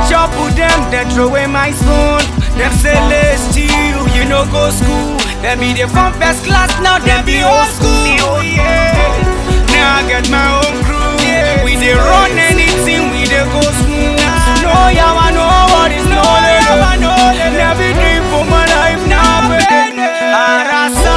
chop with them, they throw away my spoon. Them say let's steal, you no go school. Them be the from first class, now them be old school. Yeah. Now I get my own crew. Yeah. We dey run anything, we dey go smooth. No yawa, no worries, no yawa, no. Everything for my life now, baby. Arasa.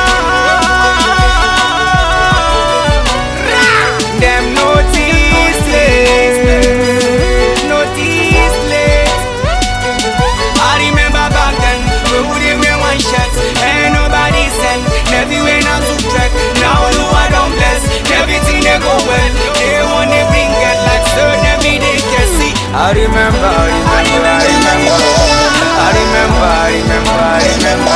Them notice late, notice late. I remember back then, we wouldn't wear one shirt, and nobody said, never went out to trek. Now you are don't bless, everything they go well. They want to bring it like so, every day can see. I remember, I remember, I remember, I remember, I remember, I remember,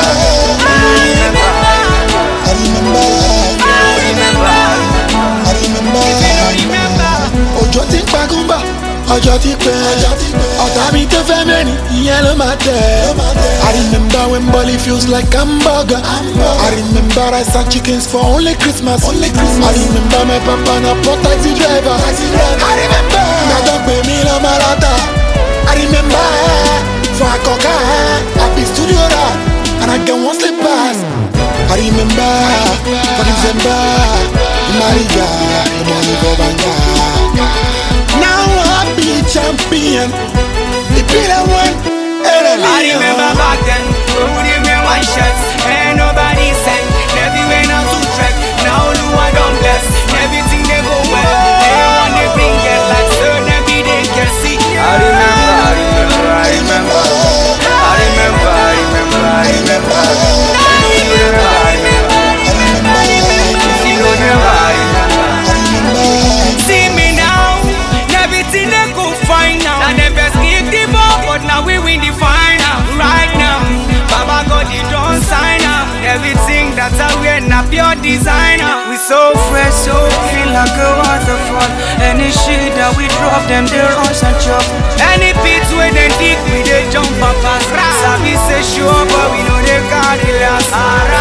ọjọ́ tí ń pagúnbà ọjọ́ tí pẹ́ ọ̀tá mi tó fẹ́ mẹ́rin ìyẹn ló máa tẹ̀. I remember when Bolly feels like hamburger. I remember rice and chickens for only Christmas. I remember my papa na poor taxi driver. I remember nàjọ pé mi lọ máa lọ́tà. I remember for àkọ́kọ́ I be studio rap and I get one slip pass. I remember for December Mariga, the money for Banga. Now I be champion. The pillar one. I remember back then, we wouldn't wear white shirts, and nobody said, never went out to trek. Now Lua don't bless, everything they go well. They want to bring it like so, every day can see. I remember, I remember, I remember, I remember, I remember, I remember, I remember, I remember. See me now, everything they go fine now. And they best kick the ball, but now we win the final. Right now, Baba God, you don't sign up. Everything that's a we're not pure designer. We so fresh, so clean like a waterfall. Any shit that we drop, them they rush and chop. Any pits where they dig, we they jump up fast. Sabi say sure, but we know they got the last.